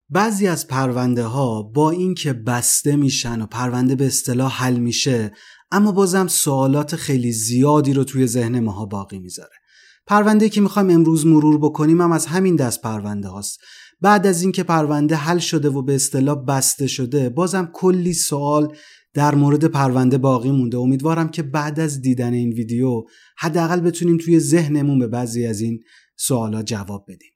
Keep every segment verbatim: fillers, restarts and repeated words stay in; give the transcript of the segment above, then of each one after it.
بعضی از پرونده ها با این که بسته میشن و پرونده به اصطلاح حل میشه، اما بازم سوالات خیلی زیادی رو توی ذهن ماها باقی میذاره. پرونده‌ای که میخوایم امروز مرور بکنیم هم از همین دست پرونده هاست. بعد از این که پرونده حل شده و به اصطلاح بسته شده، بازم کلی سوال در مورد پرونده باقی مونده. امیدوارم که بعد از دیدن این ویدیو حداقل بتونیم توی ذهنمون به بعضی از این سوالات جواب بدیم.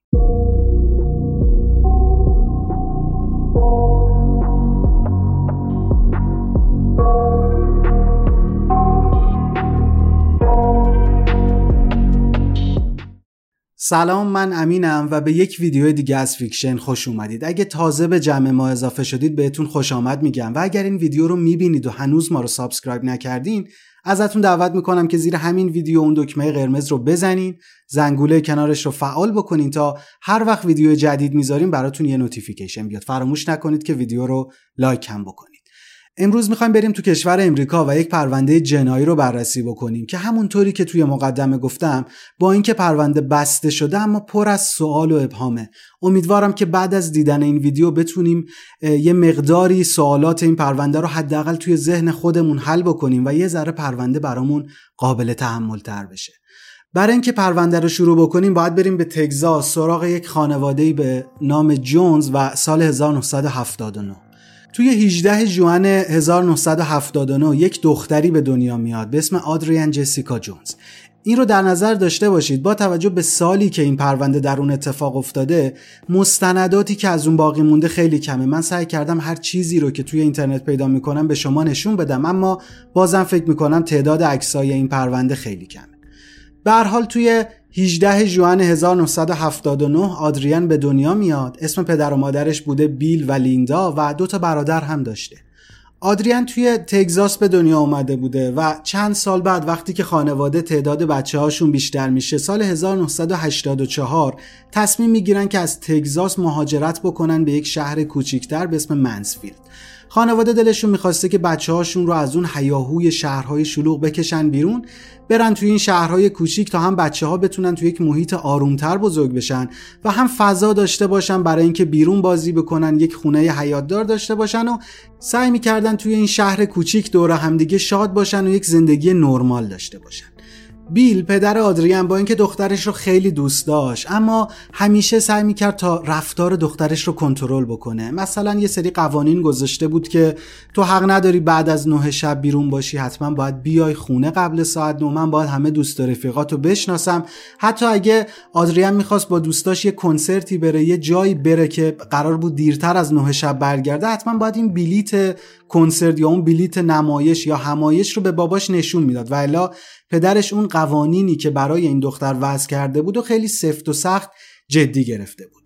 سلام، من امینم و به یک ویدیو دیگه از فیکشن خوش اومدید. اگه تازه به جمع ما اضافه شدید بهتون خوش آمد میگم و اگر این ویدیو رو میبینید و هنوز ما رو سابسکرایب نکردین، ازتون دعوت میکنم که زیر همین ویدیو اون دکمه قرمز رو بزنین، زنگوله کنارش رو فعال بکنین تا هر وقت ویدیو جدید میذاریم براتون یه نوتیفیکیشن بیاد. فراموش نکنید که ویدیو رو لایک هم بکنید. امروز میخوایم بریم تو کشور امریکا و یک پرونده جنایی رو بررسی بکنیم که همونطوری که توی مقدمه گفتم با اینکه پرونده بسته شده اما پر از سوال و ابهامه. امیدوارم که بعد از دیدن این ویدیو بتونیم یه مقداری سوالات این پرونده رو حداقل توی ذهن خودمون حل بکنیم و یه ذره پرونده برامون قابل تحمل تر بشه. برای اینکه پرونده رو شروع بکنیم باید بریم به تگزاس سراغ یک خانواده‌ای به نام جونز و سال هزار و نهصد و هفتاد و نه. توی هجدهم ژوئن هزار و نهصد و هفتاد و نه یک دختری به دنیا میاد به اسم آدریان جسیکا جونز. این رو در نظر داشته باشید با توجه به سالی که این پرونده در اون اتفاق افتاده، مستنداتی که از اون باقی مونده خیلی کمه. من سعی کردم هر چیزی رو که توی اینترنت پیدا میکنم به شما نشون بدم، اما بازم فکر میکنم تعداد عکسای این پرونده خیلی کمه. به هر حال توی هجدهم ژوئن هزار و نهصد و هفتاد و نه آدریان به دنیا میاد. اسم پدر و مادرش بوده بیل و لیندا و دو تا برادر هم داشته. آدریان توی تگزاس به دنیا اومده بوده و چند سال بعد وقتی که خانواده تعداد بچه هاشون بیشتر میشه، سال هزار و نهصد و هشتاد و چهار تصمیم میگیرن که از تگزاس مهاجرت بکنن به یک شهر کوچیکتر به اسم منسفیلد. خانواده دلشون میخواسته که بچه هاشون رو از اون هیاهوی شهرهای شلوغ بکشن بیرون، برن توی این شهرهای کوچیک تا هم بچه ها بتونن توی یک محیط آرومتر بزرگ بشن و هم فضا داشته باشن برای اینکه بیرون بازی بکنن، یک خونه حیاتدار داشته باشن و سعی میکردن توی این شهر کوچیک دور همدیگه شاد باشن و یک زندگی نرمال داشته باشن. بیل پدر آدریان با اینکه دخترش رو خیلی دوست داشت اما همیشه سعی میکرد تا رفتار دخترش رو کنترل بکنه. مثلا یه سری قوانین گذاشته بود که تو حق نداری بعد از نه شب بیرون باشی، حتما باید بیای خونه قبل ساعت نه، من باید همه دوست و رفیقاتو بشناسم. حتی اگه آدریان میخواست با دوستاش یه کنسرتی بره، یه جایی بره که قرار بود دیرتر از نه شب برگرده، حتما باید این بلیت کنسرت یا اون بلیت نمایش یا همایش رو به باباش نشون میداد و الا پدرش اون قوانینی که برای این دختر وضع کرده بود و خیلی سفت و سخت جدی گرفته بود.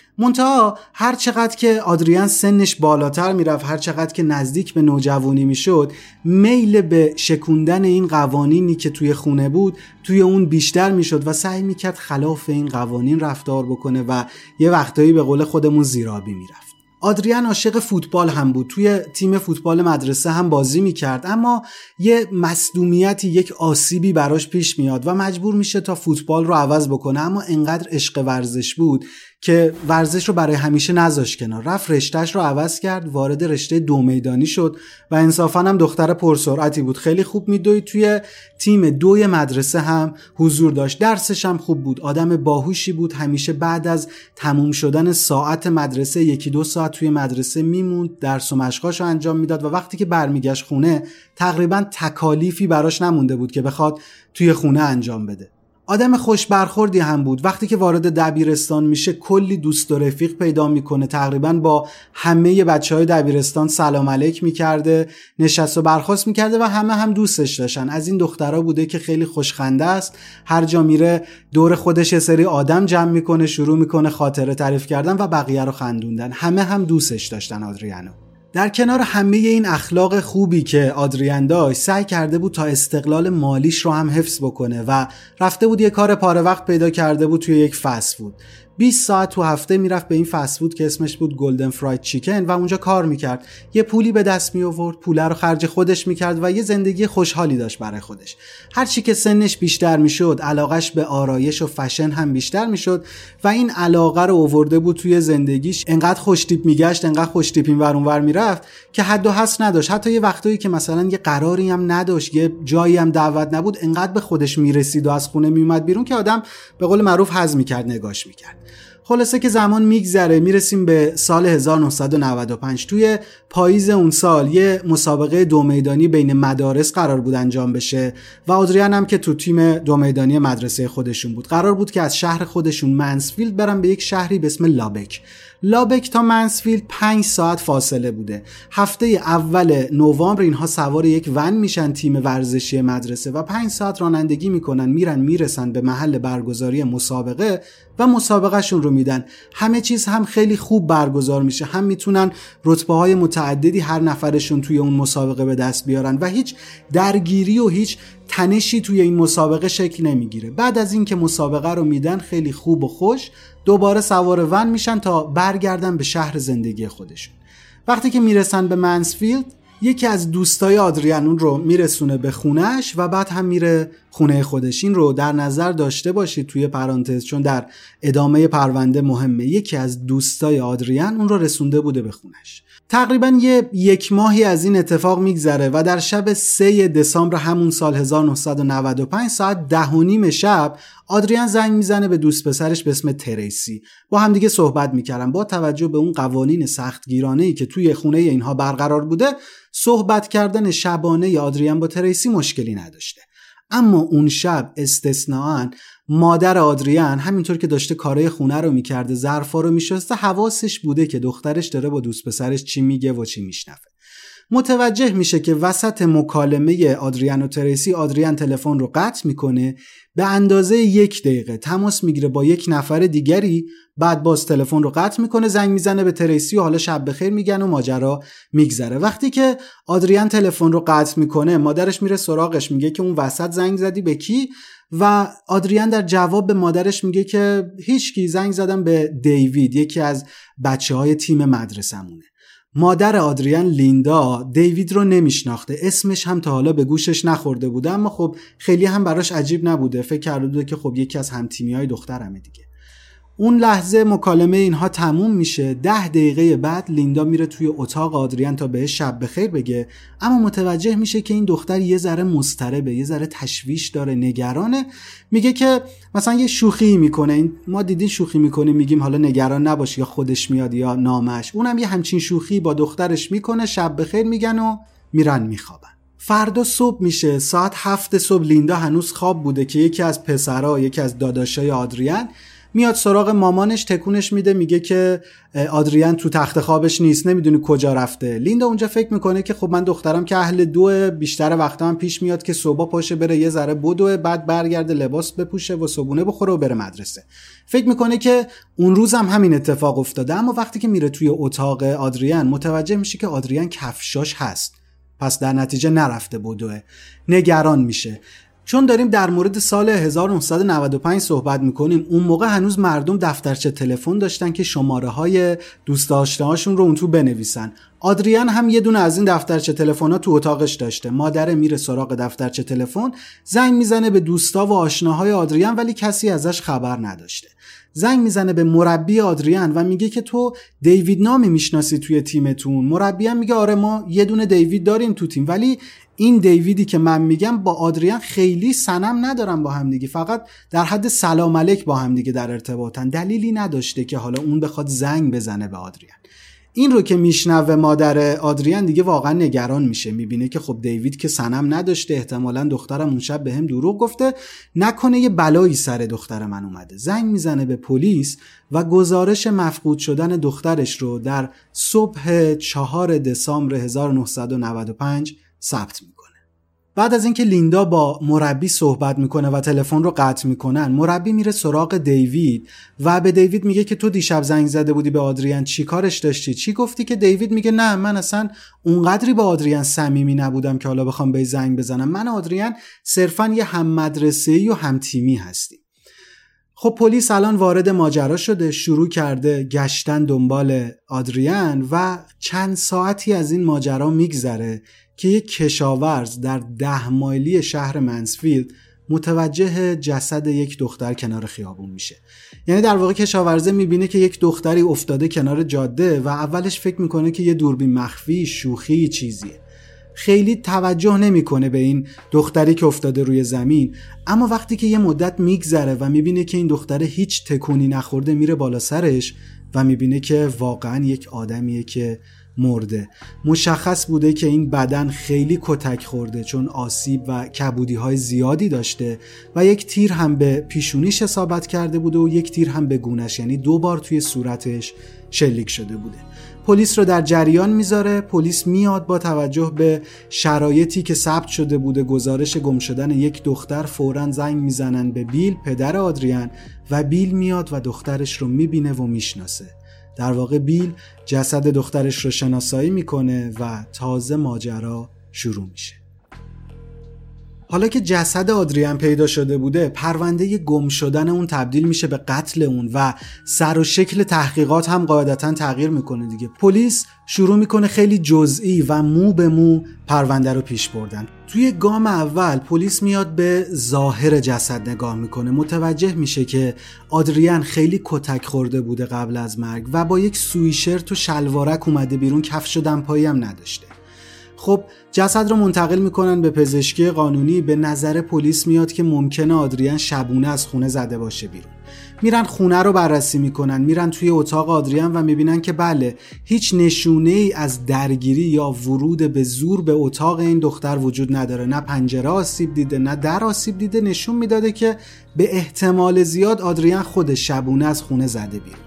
منتها هر چقدر که آدریان سنش بالاتر میرفت، هر چقدر که نزدیک به نوجوانی میشد، میل به شکوندن این قوانینی که توی خونه بود توی اون بیشتر میشد و سعی میکرد خلاف این قوانین رفتار بکنه و یه وقتایی به قول خودمون زیرآبی میرفت. آدریان عاشق فوتبال هم بود، توی تیم فوتبال مدرسه هم بازی میکرد، اما یه مصدومیتی، یک آسیبی براش پیش میاد و مجبور میشه تا فوتبال رو عوض بکنه. اما انقدر عشق ورزش بود که ورزش رو برای همیشه نذاشت کنار، رفت رشتهش رو عوض کرد، وارد رشته دو میدانی شد و انصافاً هم دختر پرسرعتی بود، خیلی خوب میدوید، توی تیم دوی مدرسه هم حضور داشت، درسش هم خوب بود، آدم باهوشی بود. همیشه بعد از تموم شدن ساعت مدرسه یکی دو ساعت توی مدرسه میموند، درس و مشقاشو انجام میداد و وقتی که برمیگشت خونه تقریباً تکالیفی براش نمونده بود که بخواد توی خونه انجام بده. آدم خوش برخوردی هم بود. وقتی که وارد دبیرستان میشه کلی دوست و رفیق پیدا میکنه، تقریبا با همه بچهای دبیرستان سلام علیک میکرده، نشست و برخاست میکرده و همه هم دوستش داشتن. از این دخترها بوده که خیلی خوشخنده است، هر جا میره دور خودش یه سری آدم جمع میکنه، شروع میکنه خاطره تعریف کردن و بقیه رو خندوندن. همه هم دوستش داشتن آدریانو. در کنار همه این اخلاق خوبی که آدریان داشت، سعی کرده بود تا استقلال مالیش رو هم حفظ بکنه و رفته بود یه کار پاره وقت پیدا کرده بود توی یک فست فود. بیست ساعت تو هفته میرفت به این فست فود که اسمش بود گلدن فراید چیکن و اونجا کار میکرد، یه پولی به دست می آورد، پول رو خرج خودش میکرد و یه زندگی خوشحالی داشت برای خودش. هر چی که سنش بیشتر میشد علاقش به آرایش و فشن هم بیشتر میشد و این علاقه رو آورده بود توی زندگیش. انقدر خوش تیپ میگشت، انقدر خوش تیپ اینور اونور میرفت که حد و حصر نداشت. حتی یه وقتایی که مثلا یه قراری هم نداشت، یه جایی هم دعوت نبود، انقدر به خودش میرسید و از خونه میومد بیرون که آدم به قول معروف هضم میکرد، نگاش میکرد. خلاصه که زمان میگذره، میرسیم به سال هزار و نهصد و نود و پنج. توی پاییز اون سال یه مسابقه دو میدانی بین مدارس قرار بود انجام بشه و آدریان هم که تو تیم دو میدانی مدرسه خودشون بود. قرار بود که از شهر خودشون منسفیلد برن به یک شهری به اسم لابک. لابک تا منسفیلد پنج ساعت فاصله بوده. هفته اول نوامبر اینها سوار یک ون میشن، تیم ورزشی مدرسه، و پنج ساعت رانندگی میکنن، میرن میرسن به محل برگزاری مسابقه و مسابقهشون رو میدن. همه چیز هم خیلی خوب برگزار میشه، هم میتونن رتبه های متعددی هر نفرشون توی اون مسابقه به دست بیارن و هیچ درگیری و هیچ تنشی توی این مسابقه شکل نمیگیره. بعد از این که مسابقه رو میدن خیلی خوب و خوش، دوباره سوار ون میشن تا برگردن به شهر زندگی خودشون. وقتی که میرسن به منسفیلد، یکی از دوستای آدریان اون رو میرسونه به خونهش و بعد هم میره خونه خودش. این رو در نظر داشته باشید توی پرانتز، چون در ادامه پرونده مهمه. یکی از دوستای آدریان اون رو رسونده بوده به خونهش. تقریبا یه یک ماهی از این اتفاق میگذره و در شب سه دسامبر همون سال هزار و نهصد و نود و پنج ساعت ده و نیم شب آدریان زنگ میزنه به دوست پسرش به اسم تریسی. با هم دیگه صحبت میکردن. با توجه به اون قوانین سختگیرانه‌ای که توی خونه اینها برقرار بوده، صحبت کردن شبانه آدریان با تریسی مشکلی نداشته. اما اون شب استثناءً مادر آدریان همینطور که داشته کارهای خونه رو میکرده، ظرفا رو میشسته، حواسش بوده که دخترش داره با دوست پسرش چی میگه و چی میشنوه. متوجه میشه که وسط مکالمه آدریان و تریسی، آدریان تلفن رو قطع میکنه، به اندازه یک دقیقه تماس میگیره با یک نفر دیگری، بعد باز تلفن رو قطع میکنه، زنگ میزنه به تریسی و حالا شب بخیر میگن و ماجرا میگذره. وقتی که آدریان تلفن رو قطع میکنه، مادرش میره سراغش، میگه که اون وسط زنگ زدی به کی؟ و آدریان در جواب به مادرش میگه که هیچکی، زنگ زدم به دیوید، یکی از بچه‌های تیم مدرسمونه. مادر آدریان لیندا دیوید رو نمیشناخته، اسمش هم تا حالا به گوشش نخورده بوده، اما خب خیلی هم براش عجیب نبوده، فکر کرده بوده که خب یکی از همتیمی‌های دخترمه دیگه. اون لحظه مکالمه اینها تموم میشه. ده دقیقه بعد لیندا میره توی اتاق آدریان تا بهش شب بخیر بگه، اما متوجه میشه که این دختر یه ذره مضطربه، یه ذره تشویش داره، نگرانه. میگه که مثلا یه شوخی میکنه، این ما دیدین شوخی میکنه میگیم حالا نگران نباش یا خودش میاد یا نامش، اونم یه همچین شوخی با دخترش میکنه، شب بخیر میگن و میرن میخوابن. فردا صبح میشه، ساعت هفت صبح. لیندا هنوز خواب بوده که یکی از پسرها، یکی از داداشای آدریان میاد سراغ مامانش، تکونش میده، میگه که آدریان تو تخت خوابش نیست، نمیدونی کجا رفته. لیندا اونجا فکر میکنه که خب من دخترم که اهل دوه، بیشتر وقتا هم پیش میاد که صبح پاشه بره یه ذره بدوه، بعد برگرده لباس بپوشه و صبحونه بخوره و بره مدرسه. فکر میکنه که اون روز هم همین اتفاق افتاده. اما وقتی که میره توی اتاق آدریان، متوجه میشه که آدریان کفشاش هست، پس در نتیجه نرفته بدوه. نگران میشه. چون داریم در مورد سال هزار و نهصد و نود و پنج صحبت میکنیم، اون موقع هنوز مردم دفترچه تلفن داشتن که شماره های دوست آشناهاشون رو اون تو بنویسن. آدریان هم یه دونه از این دفترچه تلفن‌ها تو اتاقش داشته. مادر میره سراغ دفترچه تلفن، زنگ میزنه به دوستا و آشناهای آدریان، ولی کسی ازش خبر نداشته. زنگ میزنه به مربی آدریان و میگه که تو دیوید نامی میشناسی توی تیمتون؟ مربی هم میگه آره ما یه دونه دیوید داریم تو تیم، ولی این دیویدی که من میگم با آدریان خیلی صنم ندارن با هم دیگه، فقط در حد سلام علیک با هم دیگه در ارتباطن. دلیلی نداشته که حالا اون بخواد زنگ بزنه به آدریان. این رو که میشنوه مادر آدریان دیگه واقعا نگران میشه، میبینه که خب دیوید که صنم نداشته، احتمالاً دخترم اون شب بهم دروغ گفته، نکنه یه بلایی سر دختر من اومده. زنگ میزنه به پلیس و گزارش مفقود شدن دخترش رو در صبح چهار دسامبر هزار و نهصد و نود و پنج ثبت میکنه. بعد از اینکه لیندا با مربی صحبت میکنه و تلفن رو قطع میکنن، مربی میره سراغ دیوید و به دیوید میگه که تو دیشب زنگ زده بودی به آدریان، چی کارش داشتی؟ چی گفتی؟ که دیوید میگه نه من اصلا اونقدری با آدریان صمیمی نبودم که حالا بخوام به زنگ بزنم، من و آدریان صرفا یه هم مدرسه‌ای و هم تیمی هستیم. خب پلیس الان وارد ماجرا شده، شروع کرده گشتن دنبال آدریان و چند ساعتی از این ماجرا میگذره که یک کشاورز در ده مایلی شهر منسفیلد متوجه جسد یک دختر کنار خیابون میشه. یعنی در واقع کشاورزه میبینه که یک دختری افتاده کنار جاده و اولش فکر میکنه که یه دوربین مخفی، شوخی چیزیه. خیلی توجه نمیکنه به این دختری که افتاده روی زمین، اما وقتی که یه مدت میگذره و میبینه که این دختره هیچ تکونی نخورده، میره بالا سرش و میبینه که واقعا یک آدمیه که مرده. مشخص بوده که این بدن خیلی کتک خورده چون آسیب و کبودی‌های زیادی داشته و یک تیر هم به پیشونیش اصابت کرده بوده و یک تیر هم به گونه‌اش، یعنی دو بار توی صورتش شلیک شده بوده. پلیس رو در جریان میذاره. پلیس میاد با توجه به شرایطی که ثبت شده بوده، گزارش گم شدن یک دختر، فوراً زنگ میزنن به بیل، پدر آدریان، و بیل میاد و دخترش رو میبینه و میشناسه. در واقع بیل جسد دخترش رو شناسایی میکنه و تازه ماجرا شروع میشه. حالا که جسد آدریان پیدا شده بوده، پرونده گم شدن اون تبدیل میشه به قتل اون و سر و شکل تحقیقات هم قاعدتاً تغییر میکنه دیگه. پلیس شروع میکنه خیلی جزئی و مو به مو پرونده رو پیش بردن. توی گام اول پلیس میاد به ظاهر جسد نگاه میکنه، متوجه میشه که آدریان خیلی کتک خورده بوده قبل از مرگ و با یک سویشرت و شلوارک اومده بیرون، کفش و دمپایی هم نداشته. خب جسد رو منتقل میکنن به پزشکی قانونی. به نظر پلیس میاد که ممکنه آدریان شبونه از خونه زده باشه بیرون. میرن خونه رو بررسی میکنن، میرن توی اتاق آدریان و میبینن که بله، هیچ نشونه ای از درگیری یا ورود به زور به اتاق این دختر وجود نداره. نه پنجره آسیب دیده، نه در آسیب دیده. نشون میداده که به احتمال زیاد آدریان خودش شبونه از خونه زده بیرون.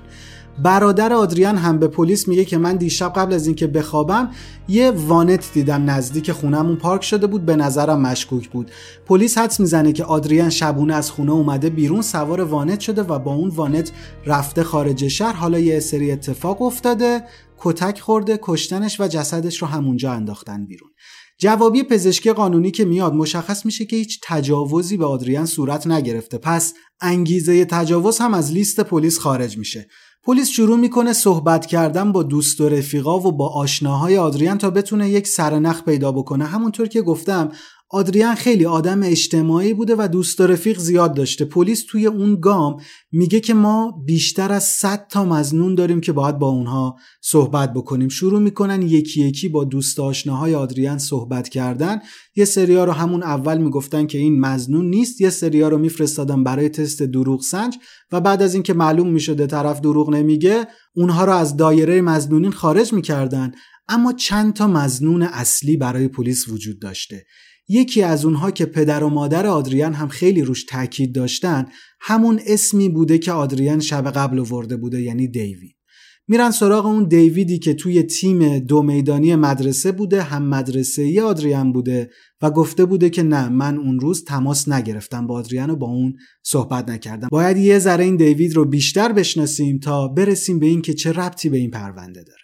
برادر آدریان هم به پلیس میگه که من دیشب قبل از اینکه بخوابم یه وانت دیدم نزدیک خونمون پارک شده بود، به نظرم مشکوک بود. پلیس حدس میزنه که آدریان شبونه از خونه اومده بیرون، سوار وانت شده و با اون وانت رفته خارج شهر. حالا یه سری اتفاق افتاده، کتک خورده، کشتنش و جسدش رو همونجا انداختن بیرون. جوابی پزشکی قانونی که میاد مشخص میشه که هیچ تجاوزی به آدریان صورت نگرفته، پس انگیزه تجاوز هم از لیست پلیس خارج میشه. پلیس شروع میکنه صحبت کردن با دوست و رفیقا و با آشناهای آدریان تا بتونه یک سرنخ پیدا بکنه. همونطور که گفتم آدریان خیلی آدم اجتماعی بوده و دوست و رفیق زیاد داشته. پلیس توی اون گام میگه که ما بیشتر از صد تا مظنون داریم که باید با اونها صحبت بکنیم. شروع میکنن یکی یکی با دوست آشناهای آدریان صحبت کردن. یه سریا رو همون اول میگفتن که این مظنون نیست، یه سریا رو میفرستادن برای تست دروغ سنج و بعد از اینکه معلوم میشده طرف دروغ نمیگه، اونها رو از دایره مظنونین خارج میکردن. اما چند تا مظنون اصلی برای پلیس وجود داشته. یکی از اونها که پدر و مادر آدریان هم خیلی روش تاکید داشتن، همون اسمی بوده که آدریان شب قبل آورده بوده، یعنی دیوید. میرن سراغ اون دیویدی که توی تیم دو میدانی مدرسه بوده، هم مدرسه‌ای آدریان بوده و گفته بوده که نه، من اون روز تماس نگرفتم با آدریان و با اون صحبت نکردم. باید یه ذره این دیوید رو بیشتر بشناسیم تا برسیم به این که چه ربطی به این پرونده داره.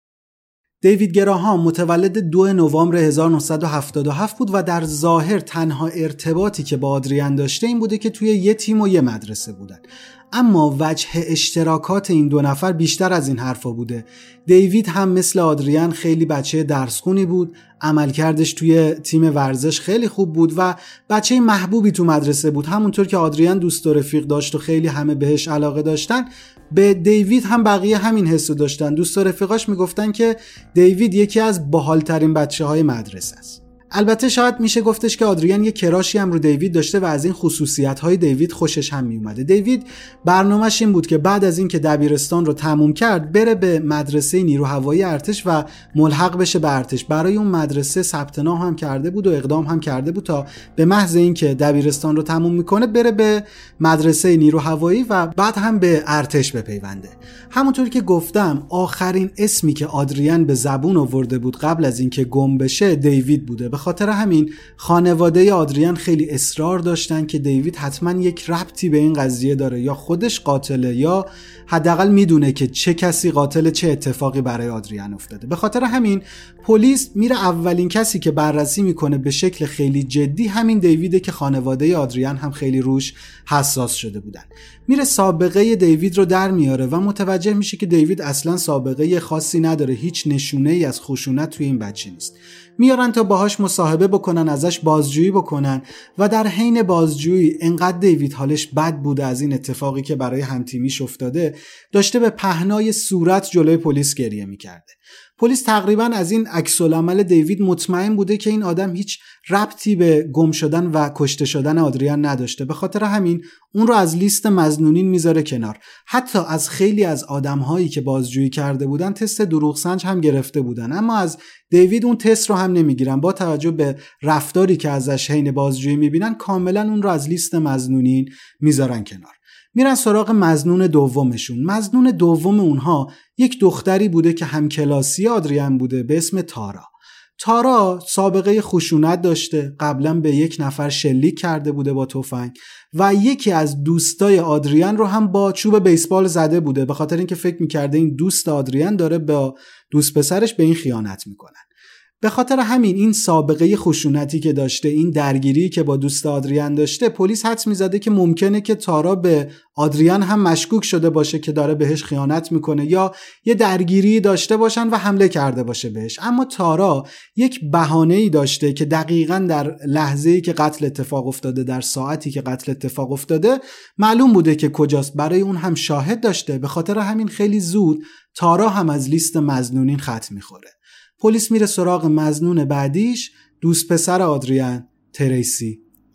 دیوید گراهام متولد دو نوامبر هزار و نهصد و هفتاد و هفت بود و در ظاهر تنها ارتباطی که با آدریان داشته این بوده که توی یه تیم و یه مدرسه بودن. اما وجه اشتراکات این دو نفر بیشتر از این حرفا بوده. دیوید هم مثل آدریان خیلی بچه درسخونی بود، عملکردش توی تیم ورزش خیلی خوب بود و بچه محبوبی تو مدرسه بود. همونطور که آدریان دوست و رفیق داشت و خیلی همه بهش علاقه داشتن، به دیوید هم بقیه همین حسو داشتن. دوست و رفیقاش میگفتن که دیوید یکی از باحال‌ترین بچه‌های مدرسه است. البته شاید میشه گفتش که آدریان یه کراشی هم رو دیوید داشته و از این خصوصیت‌های دیوید خوشش هم میومده. دیوید برنامه‌ش این بود که بعد از اینکه دبیرستان رو تموم کرد بره به مدرسه نیروهوایی ارتش و ملحق بشه به ارتش. برای اون مدرسه ثبت نام هم کرده بود و اقدام هم کرده بود تا به محض اینکه دبیرستان رو تموم میکنه بره به مدرسه نیروهوایی و بعد هم به ارتش بپیونده. همونطور که گفتم آخرین اسمی که آدریان به زبون آورده بود قبل از اینکه گم بشه دیوید بوده. به خاطر همین خانواده آدریان خیلی اصرار داشتن که دیوید حتما یک ربطی به این قضیه داره، یا خودش قاتله یا حداقل میدونه که چه کسی قاتل، چه اتفاقی برای آدریان افتاده. به خاطر همین پلیس میره اولین کسی که بررسی میکنه به شکل خیلی جدی همین دیویده که خانواده آدریان هم خیلی روش حساس شده بودن. میره سابقه دیوید رو در میاره و متوجه میشه که دیوید اصلا سابقه خاصی نداره، هیچ نشونه ای از خشونت توی این بچه نیست. میارن تا باهاش مصاحبه بکنن، ازش بازجویی بکنن و در حین بازجویی انقدر دیوید حالش بد بوده از این اتفاقی که برای همتیمیش افتاده، داشته به پهنای صورت جلوی پلیس گریه میکرده. پلیس تقریبا از این عکس‌العمل دیوید مطمئن بوده که این آدم هیچ ربطی به گم شدن و کشته شدن آدریان نداشته. به خاطر همین اون رو از لیست مظنونین میذاره کنار. حتی از خیلی از آدم‌هایی که بازجویی کرده بودن تست دروغ سنج هم گرفته بودن، اما از دیوید اون تست رو هم نمیگیرن. با توجه به رفتاری که ازش حین بازجویی میبینن کاملا اون رو از لیست مظنونین میذارن کنار. میرن سراغ مظنون دومشون. مظنون دوم اونها یک دختری بوده که همکلاسی آدریان بوده به اسم تارا. تارا سابقه خشونت داشته، قبلا به یک نفر شلیک کرده بوده با تفنگ و یکی از دوستای آدریان رو هم با چوب بیسبال زده بوده، به خاطر اینکه فکر میکرده این دوست آدریان داره با دوست پسرش به این خیانت میکنن. به خاطر همین این سابقه خشونتی که داشته، این درگیری که با دوست آدریان داشته، پلیس حدس میزده که ممکنه که تارا به آدریان هم مشکوک شده باشه که داره بهش خیانت میکنه یا یه درگیری داشته باشن و حمله کرده باشه بهش. اما تارا یک بهانه‌ای داشته که دقیقاً در لحظه‌ای که قتل اتفاق افتاده، در ساعتی که قتل اتفاق افتاده، معلوم بوده که کجاست. برای اون هم شاهد داشته. به خاطر همین خیلی زود تارا هم از لیست مظنونین خط میخوره. پلیس میره سراغ مظنون بعدیش، دوست پسر آدریان، تریسی.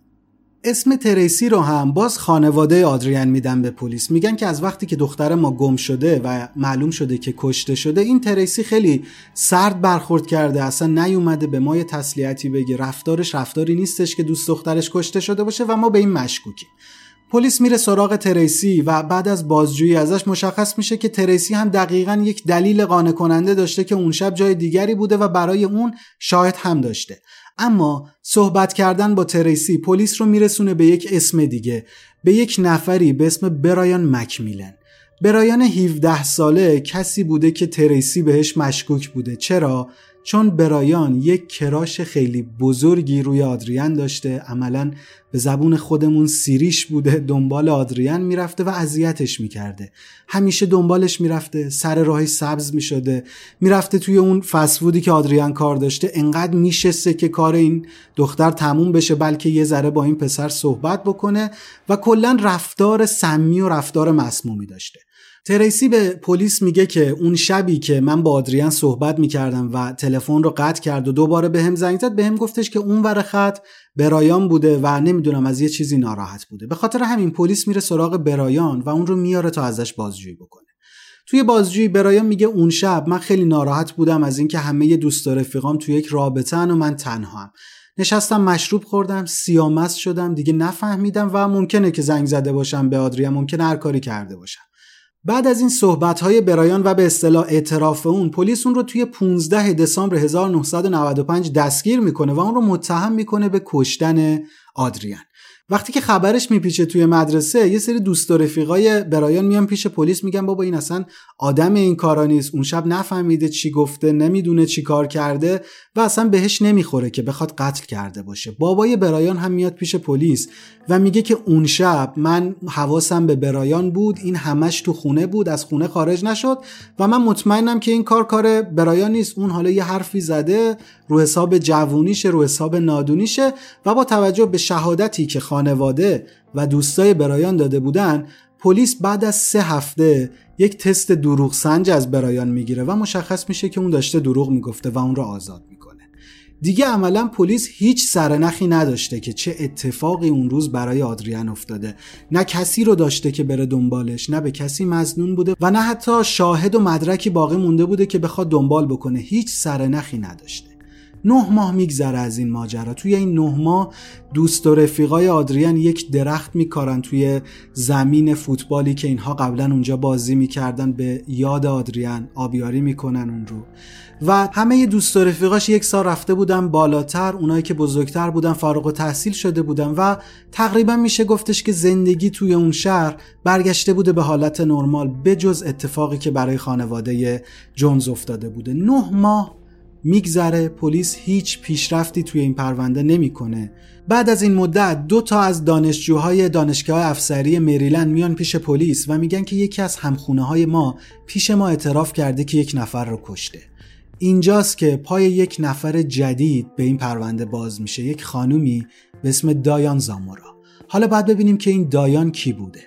اسم تریسی رو هم باز خانواده آدریان میدن به پلیس. میگن که از وقتی که دختر ما گم شده و معلوم شده که کشته شده، این تریسی خیلی سرد برخورد کرده، اصلا نیومده به ما یه تسلیتی بگه، رفتارش رفتاری نیستش که دوست دخترش کشته شده باشه و ما به این مشکوکیم. پلیس میره سراغ تریسی و بعد از بازجویی ازش مشخص میشه که تریسی هم دقیقاً یک دلیل قانع کننده داشته که اون شب جای دیگری بوده و برای اون شاهد هم داشته. اما صحبت کردن با تریسی پلیس رو میرسونه به یک اسم دیگه، به یک نفری به اسم برایان مکمیلن. برایان هفده ساله کسی بوده که تریسی بهش مشکوک بوده. چرا؟ چون برایان یک کراش خیلی بزرگی روی آدریان داشته، عملاً به زبون خودمون سیریش بوده، دنبال آدریان میرفته و اذیتش میکرده. همیشه دنبالش میرفته، سر راهی سبز میشده، میرفته توی اون فست فودی که آدریان کار داشته، انقدر میشسته که کار این دختر تموم بشه بلکه یه ذره با این پسر صحبت بکنه و کلاً رفتار سمی و رفتار مسمومی داشته. تریسی به پلیس میگه که اون شبی که من با آدریان صحبت میکردم و تلفن رو قطع کرد و دوباره بهم زنگ زد، بهم گفتش که اون ور خط برایان بوده و نمیدونم از یه چیزی ناراحت بوده. به خاطر همین پلیس میره سراغ برایان و اون رو میاره تا ازش بازجویی بکنه. توی بازجویی برایان میگه اون شب من خیلی ناراحت بودم از اینکه همه دوست و رفیقام توی یک رابطه‌ان و من تنهام. نشستم مشروب خوردم، سیامست شدم، دیگه نفهمیدم و ممکنه که زنگ زده باشم به آدریان، ممکنه هر کاری کرده باشم. بعد از این صحبت‌های برایان و به اصطلاح اعتراف اون، پلیس اون رو توی پانزده دسامبر هزار و نهصد و نود و پنج دستگیر میکنه و اون رو متهم میکنه به کشتن آدریان. وقتی که خبرش میپیچه توی مدرسه، یه سری دوست و رفیقای برایان میان پیش پلیس، میگن بابا این اصلا آدم این کارا نیست، اون شب نفهمیده چی گفته، نمیدونه چی کار کرده و اصلا بهش نمیخوره که بخواد قتل کرده باشه. بابای برایان هم میاد پیش پلیس و میگه که اون شب من حواسم به برایان بود، این همش تو خونه بود، از خونه خارج نشد و من مطمئنم که این کار کار برایان نیست، اون حالا یه حرفی زده رو حساب جوونیشه، رو حساب نادونیشه. و با توجه به شهادتی که خانواده و دوستای برایان داده بودن، پلیس بعد از سه هفته یک تست دروغ سنج از برایان میگیره و مشخص میشه که اون داشته دروغ میگفته و اون رو آزاد میکنه. دیگه عملا پلیس هیچ سرنخی نداشته که چه اتفاقی اون روز برای آدریان افتاده، نه کسی رو داشته که بره دنبالش، نه به کسی مظنون بوده و نه حتی شاهد و مدرکی باقی مونده بوده که بخواد دنبال بکنه. هیچ سرنخی نداشته. نه ماه میگذره از این ماجرا. توی این نه ماه دوست و رفیقای آدریان یک درخت میکارن توی زمین فوتبالی که اینها قبلا اونجا بازی میکردن، به یاد آدریان آبیاری میکنن اون رو. و همه دوست و رفیقاش یک سال رفته بودن بالاتر، اونایی که بزرگتر بودن فارغ التحصیل شده بودن و تقریبا میشه گفتش که زندگی توی اون شهر برگشته بوده به حالت نرمال، بجز اتفاقی که برای خانواده جونز افتاده بوده. نه ماه میگذره، پلیس هیچ پیشرفتی توی این پرونده نمیکنه. بعد از این مدت دو تا از دانشجوهای دانشگاه افسری مریلند میان پیش پلیس و میگن که یکی از همخونه‌های ما پیش ما اعتراف کرده که یک نفر رو کشته. اینجاست که پای یک نفر جدید به این پرونده باز میشه، یک خانومی به اسم دایان زامورا. حالا باید ببینیم که این دایان کی بوده.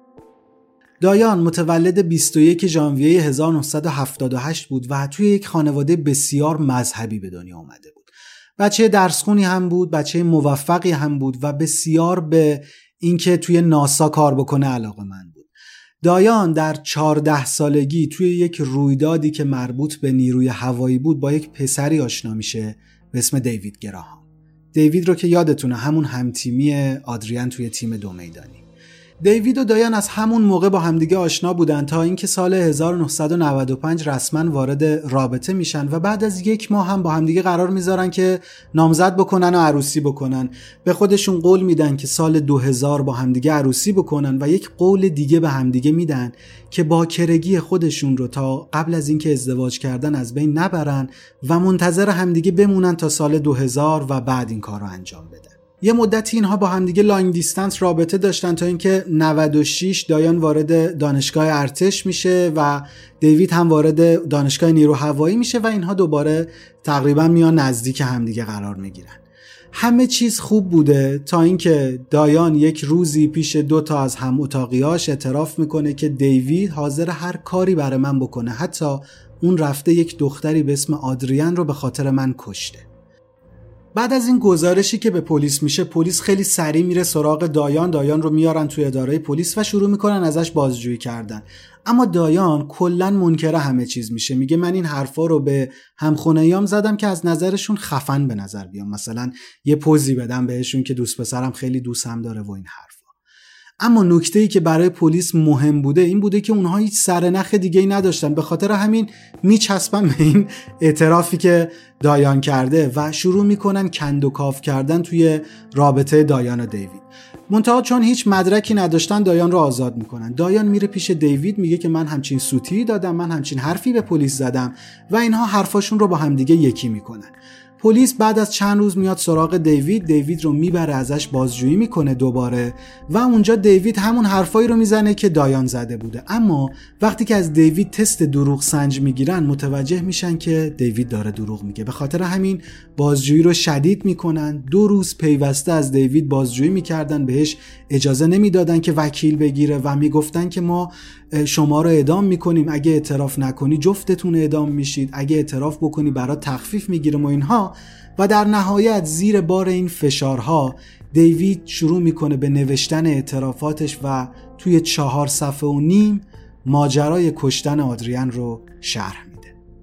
دایان متولد بیست و یکم ژانویه هزار و نهصد و هفتاد و هشت بود و توی یک خانواده بسیار مذهبی به دنیا اومده بود. بچه درسخونی هم بود، بچه موفقی هم بود و بسیار به اینکه توی ناسا کار بکنه علاقه‌مند بود. دایان در چهارده سالگی توی یک رویدادی که مربوط به نیروی هوایی بود با یک پسری آشنا میشه به اسم دیوید گراهام. دیوید رو که یادتونه، همون همتیمی آدریان توی تیم دو میدانی. دیوید و دایان از همون موقع با همدیگه آشنا بودن تا اینکه سال هزار و نهصد و نود و پنج رسما وارد رابطه میشن و بعد از یک ماه هم با همدیگه قرار میذارن که نامزد بکنن و عروسی بکنن. به خودشون قول میدن که سال دو هزار با همدیگه عروسی بکنن و یک قول دیگه به همدیگه میدن که باکرگی خودشون رو تا قبل از اینکه ازدواج کردن از بین نبرن و منتظر همدیگه بمونن تا سال دو هزار و بعد این کار رو انجام بدن. یه مدتی اینها با همدیگه لانگ دیستنس رابطه داشتن تا اینکه نود و شش دایان وارد دانشگاه ارتش میشه و دیوید هم وارد دانشگاه نیرو هوایی میشه و اینها دوباره تقریبا میان نزدیک همدیگه قرار میگیرن. همه چیز خوب بوده تا اینکه دایان یک روزی پیش دو تا از هم اتاقیاش اعتراف میکنه که دیوید حاضر هر کاری برای من بکنه، حتی اون رفته یک دختری به اسم آدریان رو به خاطر من کشته. بعد از این گزارشی که به پلیس میشه، پلیس خیلی سریع میره سراغ دایان. دایان رو میارن توی اداره پلیس و شروع میکنن ازش بازجویی کردن. اما دایان کلاً منکر همه چیز میشه، میگه من این حرفا رو به همخونه‌یام زدم که از نظرشون خفن به نظر بیام، مثلا یه پوزی بدم بهشون که دوست پسرم خیلی دوستم داره و این حرفا. اما نکته‌ای که برای پلیس مهم بوده این بوده که اونها هیچ سرنخ دیگه‌ای نداشتن، به خاطر همین میچسبن به این اعترافی که دایان کرده و شروع میکنن کند و کاف کردن توی رابطه دایان و دیوید. منتها چون هیچ مدرکی نداشتن دایان رو آزاد میکنن. دایان میره پیش دیوید میگه که من همچین سوتی دادم، من همچین حرفی به پلیس زدم و اینها حرفاشون رو با همدیگه یکی میکنن. پلیس بعد از چند روز میاد سراغ دیوید، دیوید رو میبره ازش بازجویی میکنه دوباره و اونجا دیوید همون حرفایی رو میزنه که دایان زده بوده. اما وقتی که از دیوید تست دروغ سنج میگیرن متوجه میشن که دیوید داره دروغ میگه. به خاطر همین بازجویی رو شدید میکنن. دو روز پیوسته از دیوید بازجویی میکردن، بهش اجازه نمیدادن که وکیل بگیره و میگفتن که ما شما رو اعدام میکنیم، اگه اعتراف نکنی جفتتون اعدام میشید، اگه اعتراف بکنی برات تخفیف میگیریم و اینها. و در نهایت زیر بار این فشارها دیوید شروع میکنه به نوشتن اعترافاتش و توی چهار صفحه و نیم ماجرای کشتن آدریان رو شرح میده.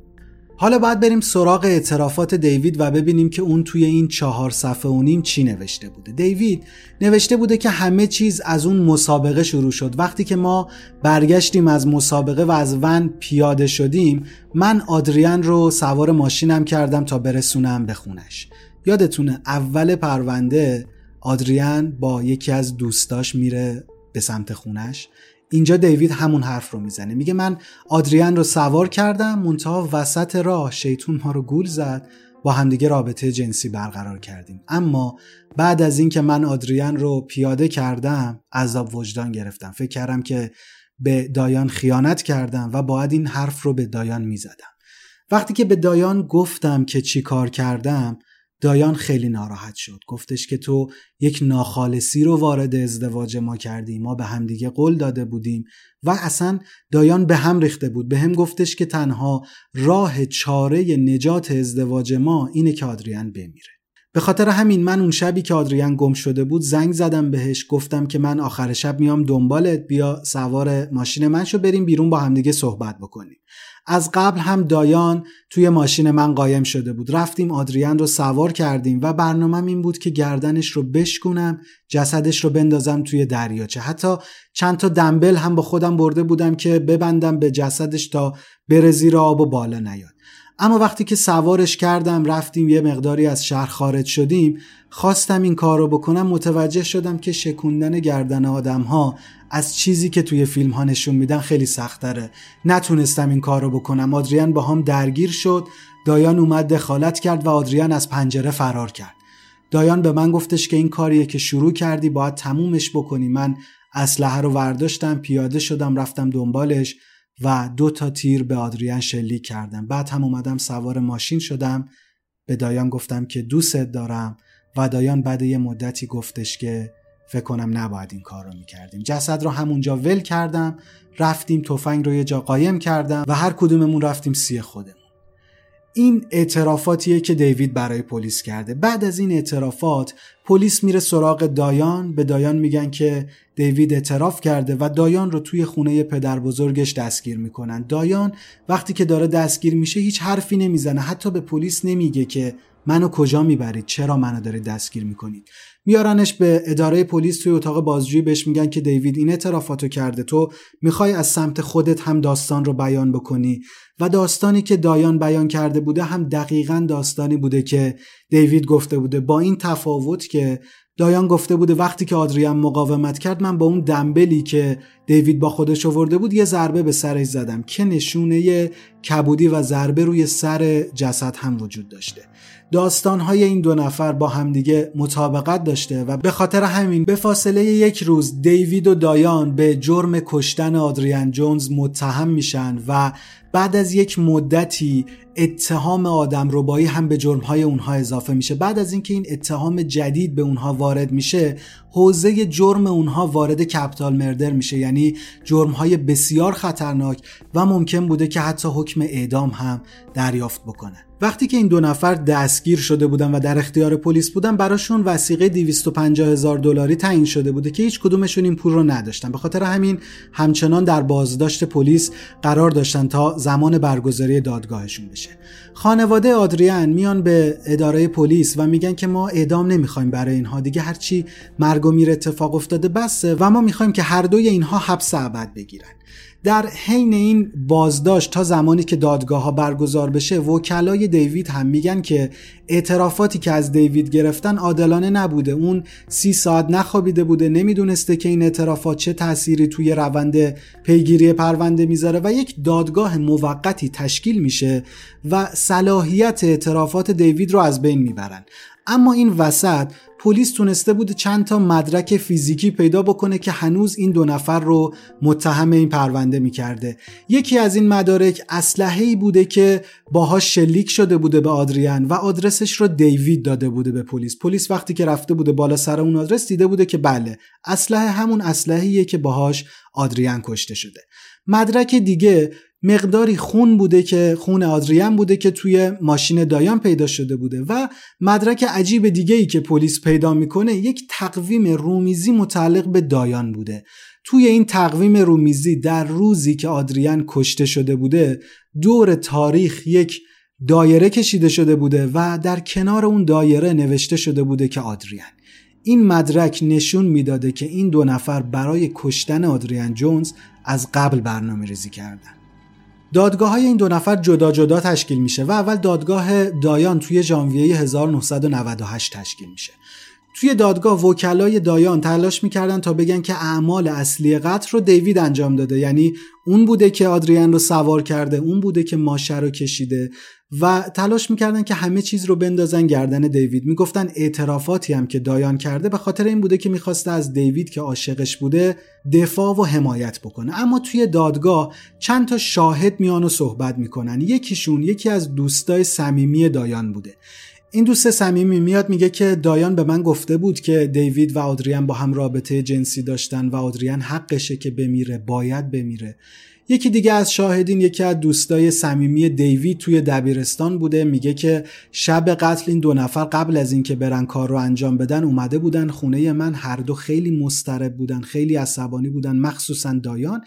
حالا باید بریم سراغ اعترافات دیوید و ببینیم که اون توی این چهار صفحه و نیم چی نوشته بوده. دیوید نوشته بوده که همه چیز از اون مسابقه شروع شد. وقتی که ما برگشتیم از مسابقه و از ون پیاده شدیم، من آدریان رو سوار ماشینم کردم تا برسونم به خونش. یادتونه اول پرونده آدریان با یکی از دوستاش میره به سمت خونش. اینجا دیوید همون حرف رو میزنه، میگه من آدریان رو سوار کردم، منتها وسط راه شیطون ما رو گول زد، با همدیگه رابطه جنسی برقرار کردیم. اما بعد از این که من آدریان رو پیاده کردم عذاب وجدان گرفتم، فکر کردم که به دایان خیانت کردم و باید این حرف رو به دایان میزدم. وقتی که به دایان گفتم که چی کار کردم، دایان خیلی ناراحت شد. گفتش که تو یک ناخالصی رو وارد ازدواج ما کردی، ما به هم دیگه قول داده بودیم و اصلا دایان به هم ریخته بود. به هم گفتش که تنها راه چاره نجات ازدواج ما اینه که آدریان بمیره. به خاطر همین من اون شبی که آدریان گم شده بود زنگ زدم بهش، گفتم که من آخر شب میام دنبالت، بیا سوار ماشین من شو بریم بیرون با هم دیگه صحبت بکنیم. از قبل هم دایان توی ماشین من قایم شده بود. رفتیم آدریان رو سوار کردیم و برنامه‌م این بود که گردنش رو بشکنم، جسدش رو بندازم توی دریاچه. حتی چند تا دمبل هم با خودم برده بودم که ببندم به جسدش تا بره زیر آب و بالا نیاد. اما وقتی که سوارش کردم رفتیم یه مقداری از شهر خارج شدیم، خواستم این کار رو بکنم، متوجه شدم که شکوندن گردن آدم ها از چیزی که توی فیلم ها نشون میدن خیلی سخت‌تره. نتونستم این کار رو بکنم. آدریان با هم درگیر شد، دایان اومد دخالت کرد و آدریان از پنجره فرار کرد. دایان به من گفتش که این کاریه که شروع کردی باید تمومش بکنی. من اسلحه رو ورداشتم، پیاده شدم، رفتم دنبالش و دو تا تیر به آدریان شلیک کردم. بعد هم اومدم سوار ماشین شدم، به دایان گفتم که دوستت دارم و دایان بعد یه مدتی گفتش که فکر کنم نباید این کار رو میکردیم. جسد رو همونجا ول کردم، رفتیم تفنگ رو یه جا قایم کردم و هر کدوممون رفتیم سی خودمون. این اعترافاتیه که دیوید برای پلیس کرده. بعد از این اعترافات پلیس میره سراغ دایان، به دایان میگن که دیوید اعتراف کرده و دایان رو توی خونه پدر بزرگش دستگیر میکنن. دایان وقتی که داره دستگیر میشه هیچ حرفی نمیزنه، حتی به پلیس نمیگه که منو کجا میبرید، چرا منو دارید دستگیر میکنید. میارنش به اداره پلیس، توی اتاق بازجویی بهش میگن که دیوید این اعترافاتو کرده، تو میخوای از سمت خودت هم داستان رو بیان بکنی و داستانی که دایان بیان کرده بوده هم دقیقاً داستانی بوده که دیوید گفته بوده، با این تفاوت که دایان گفته بوده وقتی که آدریان مقاومت کرد من با اون دمبلی که دیوید با خودش آورده بود یه ضربه به سرش زدم، که نشونه کبودی و ضربه روی سر جسد هم وجود داشته. داستان‌های این دو نفر با همدیگه مطابقت داشته و به خاطر همین به فاصله یک روز دیوید و دایان به جرم کشتن آدریان جونز متهم میشن و بعد از یک مدتی اتهام آدمربایی هم به جرم‌های اونها اضافه میشه. بعد از اینکه این اتهام جدید به اونها وارد میشه، حوزه جرم اونها وارد کپیتال مردر میشه، یعنی جرم‌های بسیار خطرناک و ممکن بوده که حتی حکم اعدام هم دریافت بکنه. وقتی که این دو نفر دستگیر شده بودن و در اختیار پلیس بودن، براشون وثیقه دویست و پنجاه هزار دلاری تعیین شده بوده که هیچ کدومشون این پول رو نداشتن. به خاطر همین همچنان در بازداشت پلیس قرار داشتن تا زمان برگزاری دادگاهشون بشه. خانواده آدریان میان به اداره پلیس و میگن که ما اعدام نمیخوایم برای اینها، دیگه هرچی مرگ و میر اتفاق افتاده بسه و ما میخوایم که هر دوی اینها حبس ابد بگیرن. در حین این بازداشت تا زمانی که دادگاه ها برگزار بشه، وکلای دیوید هم میگن که اعترافاتی که از دیوید گرفتن عادلانه نبوده. اون سی ساعت نخوابیده بوده، نمیدونسته که این اعترافات چه تأثیری توی روند پیگیری پرونده میذاره و یک دادگاه موقتی تشکیل میشه و صلاحیت اعترافات دیوید رو از بین میبرن. اما این وسط پلیس تونسته بود چند تا مدرک فیزیکی پیدا بکنه که هنوز این دو نفر رو متهم این پرونده میکرده. یکی از این مدارک اسلحه‌ای بوده که باهاش شلیک شده بوده به آدریان و آدرسش رو دیوید داده بوده به پلیس. پلیس وقتی که رفته بوده بالا سر اون آدرس دیده بوده که بله، اسلحه همون اسلحه‌ایه که باهاش آدریان کشته شده. مدرک دیگه مقداری خون بوده که خون آدریان بوده که توی ماشین دایان پیدا شده بوده و مدرک عجیب دیگه‌ای که پلیس پیدا میکنه یک تقویم رومیزی متعلق به دایان بوده. توی این تقویم رومیزی در روزی که آدریان کشته شده بوده دور تاریخ یک دایره کشیده شده بوده و در کنار اون دایره نوشته شده بوده که آدریان. این مدرک نشون میداده که این دو نفر برای کشتن آدریان جونز از قبل برنامه ریزی کردن. دادگاه های این دو نفر جدا جدا تشکیل میشه و اول دادگاه دایان توی ژانویه هزار و نهصد و نود و هشت تشکیل میشه. توی دادگاه وکلای دایان تلاش میکردن تا بگن که اعمال اصلی قتل رو دیوید انجام داده، یعنی اون بوده که آدریان رو سوار کرده، اون بوده که ماشه رو کشیده و تلاش میکردن که همه چیز رو بندازن گردن دیوید. میگفتن اعترافاتی هم که دایان کرده به خاطر این بوده که میخواسته از دیوید که عاشقش بوده دفاع و حمایت بکنه. اما توی دادگاه چند تا شاهد میان و صحبت میکنن. یکیشون یکی از دوستای صمیمی دایان بوده. این دوست صمیمی میاد میگه که دایان به من گفته بود که دیوید و آدریان با هم رابطه جنسی داشتن و آدریان حقشه که بمیره، باید بمیره. یکی دیگه از شاهدین یکی از دوستای صمیمی دیوید توی دبیرستان بوده، میگه که شب قتل این دو نفر قبل از اینکه برن کار رو انجام بدن اومده بودن خونه من، هر دو خیلی مضطرب بودن، خیلی عصبانی بودن، مخصوصا دایان،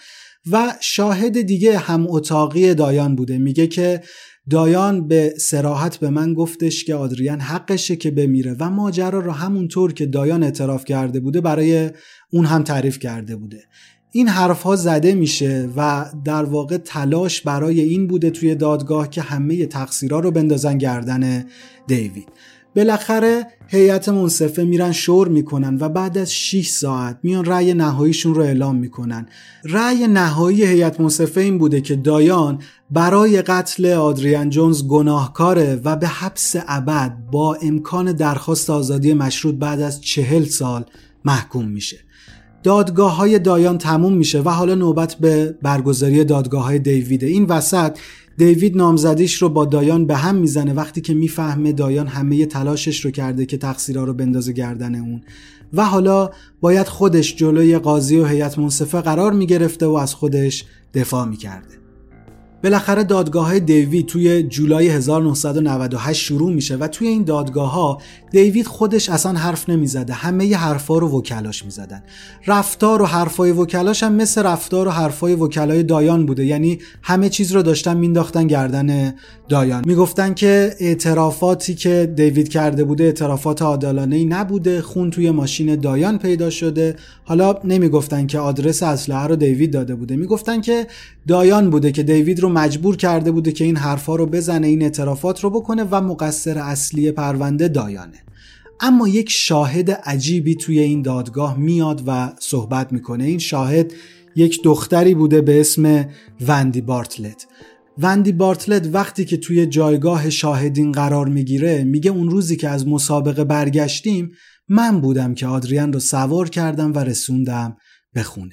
و شاهد دیگه هم اتاقی دایان بوده. میگه که دایان به صراحت به من گفتش که آدریان حقشه که بمیره و ماجرا رو همونطور که دایان اعتراف کرده بوده برای اون هم تعریف کرده بوده. این حرفها زده میشه و در واقع تلاش برای این بوده توی دادگاه که همه تقصیرها رو بندازن گردن دیوید. بالاخره هیئت منصفه میرن شور میکنن و بعد از شش ساعت میان رأی نهاییشون رو اعلام میکنن. رأی نهایی هیئت منصفه این بوده که دایان برای قتل آدریان جونز گناهکاره و به حبس ابد با امکان درخواست آزادی مشروط بعد از چهل سال محکوم میشه. دادگاه های دایان تموم میشه و حالا نوبت به برگزاری دادگاه های دیویده. این وسط دیوید نامزدیش رو با دایان به هم میزنه وقتی که میفهمه دایان همه تلاشش رو کرده که تقصیرها رو بندازه گردن اون و حالا باید خودش جلوی قاضی و هیئت منصفه قرار میگرفته و از خودش دفاع میکرده. بالاخره دادگاه دیوید توی جولای هزار و نهصد و نود و هشت شروع میشه و توی این دادگاه ها دیوید خودش اصلا حرف نمیزده، همه ی حرفا رو وکلاش میزدن. رفتار و حرفای وکلاش هم مثل رفتار و حرفای وکلای دایان بوده، یعنی همه چیز رو داشتن مینداختن گردن دایان. میگفتن که اعترافاتی که دیوید کرده بوده اعترافات عادلانه‌ای نبوده، خون توی ماشین دایان پیدا شده. حالا نمیگفتن که آدرس اسلحه رو دیوید داده بوده، میگفتن که دایان بوده که دیوید رو مجبور کرده بوده که این حرفا رو بزنه، این اعترافات رو بکنه و مقصر اصلی پرونده دایانه. اما یک شاهد عجیبی توی این دادگاه میاد و صحبت میکنه. این شاهد یک دختری بوده به اسم وندی بارتلت. وندی بارتلت وقتی که توی جایگاه شاهدین قرار میگیره میگه اون روزی که از مسابقه برگشتیم من بودم که آدریان رو سوار کردم و رسوندم به خونه.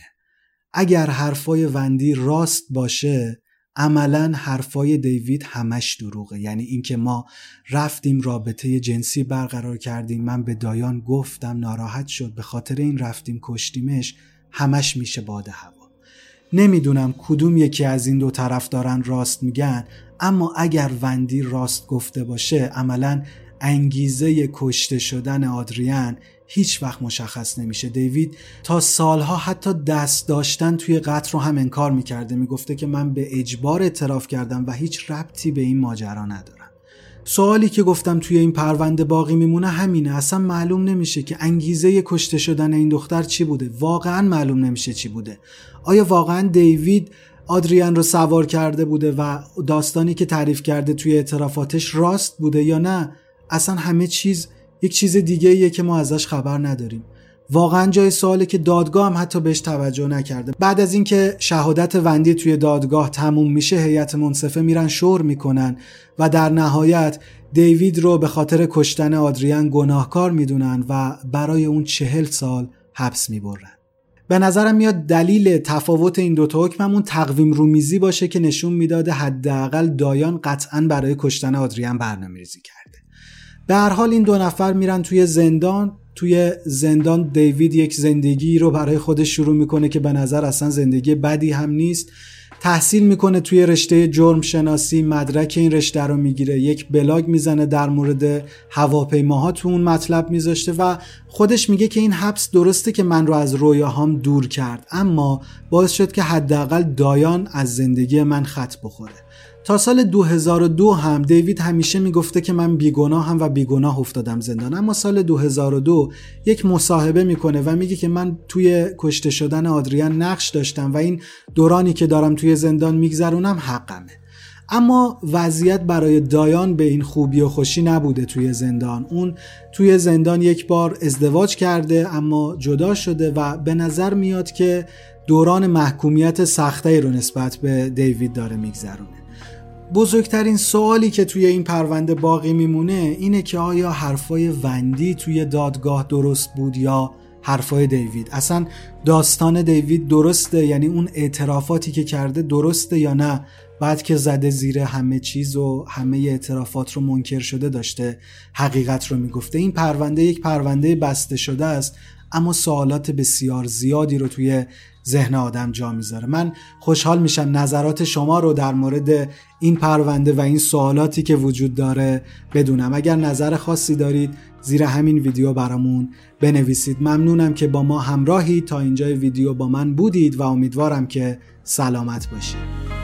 اگر حرفای وندی راست باشه عملاً حرفای دیوید همش دروغه، یعنی اینکه ما رفتیم رابطه جنسی برقرار کردیم، من به دایان گفتم ناراحت شد به خاطر این رفتیم کشتیمش، همش میشه باد هوا. نمیدونم کدوم یکی از این دو طرف دارن راست میگن، اما اگر وندی راست گفته باشه عملاً انگیزه کشته شدن آدریان هیچ وقت مشخص نمیشه. دیوید تا سالها حتی دست داشتن توی قتل رو هم انکار میکرده، میگفته که من به اجبار اعتراف کردم و هیچ ربطی به این ماجرا ندارم. سوالی که گفتم توی این پرونده باقی میمونه همینه، اصلا معلوم نمیشه که انگیزه کشته شدن این دختر چی بوده، واقعا معلوم نمیشه چی بوده. آیا واقعا دیوید آدریان رو سوار کرده بوده و داستانی که تعریف کرده توی اعترافاتش راست بوده یا نه اصلا همه چیز یک چیز دیگه ایه که ما ازش خبر نداریم. واقعا جای سواله که دادگاه هم حتی بهش توجه نکرده. بعد از اینکه شهادت وندی توی دادگاه تموم میشه هیئت منصفه میرن شور میکنن و در نهایت دیوید رو به خاطر کشتن آدریان گناهکار میدونن و برای اون چهل سال حبس میبرن. به نظرم میاد دلیل تفاوت این دوتا حکم همون تقویم رومیزی باشه که نشون میداده حداقل دایان قطعاً برای کشتن آدریان برنامه‌ریزی کرده. به هر حال این دو نفر میرن توی زندان. توی زندان دیوید یک زندگی رو برای خودش شروع میکنه که به نظر اصلا زندگی بدی هم نیست. تحصیل میکنه توی رشته جرم شناسی، مدرک این رشته رو میگیره، یک بلاگ میزنه در مورد هواپیماها تو اون مطلب میذاشته و خودش میگه که این حبس درسته که من رو از رویاهام دور کرد، اما باعث شد که حداقل دایان از زندگی من خط بخوره. تا سال دو هزار و دو هم دیوید همیشه میگفته که من بیگناه هم و بیگناه افتادم زندان، اما سال دو هزار و دو یک مصاحبه میکنه و میگه که من توی کشته شدن آدریان نقش داشتم و این دورانی که دارم توی زندان میگذرونم حقمه. اما وضعیت برای دایان به این خوبی و خوشی نبوده توی زندان. اون توی زندان یک بار ازدواج کرده اما جدا شده و به نظر میاد که دوران محکومیت سخته‌ای رو نسبت به دیوید داره میگذرونه. بزرگترین سوالی که توی این پرونده باقی میمونه اینه که آیا حرفای وندی توی دادگاه درست بود یا حرفای دیوید؟ اصلا داستان دیوید درسته، یعنی اون اعترافاتی که کرده درسته یا نه؟ بعد که زده زیر همه چیز و همه اعترافات رو منکر شده داشته حقیقت رو میگفته. این پرونده یک پرونده بسته شده است، اما سوالات بسیار زیادی رو توی ذهن آدم جا میذاره. من خوشحال میشم نظرات شما رو در مورد این پرونده و این سوالاتی که وجود داره بدونم. اگر نظر خاصی دارید زیر همین ویدیو برامون بنویسید. ممنونم که با ما همراهی تا اینجای ویدیو با من بودید و امیدوارم که سلامت باشید.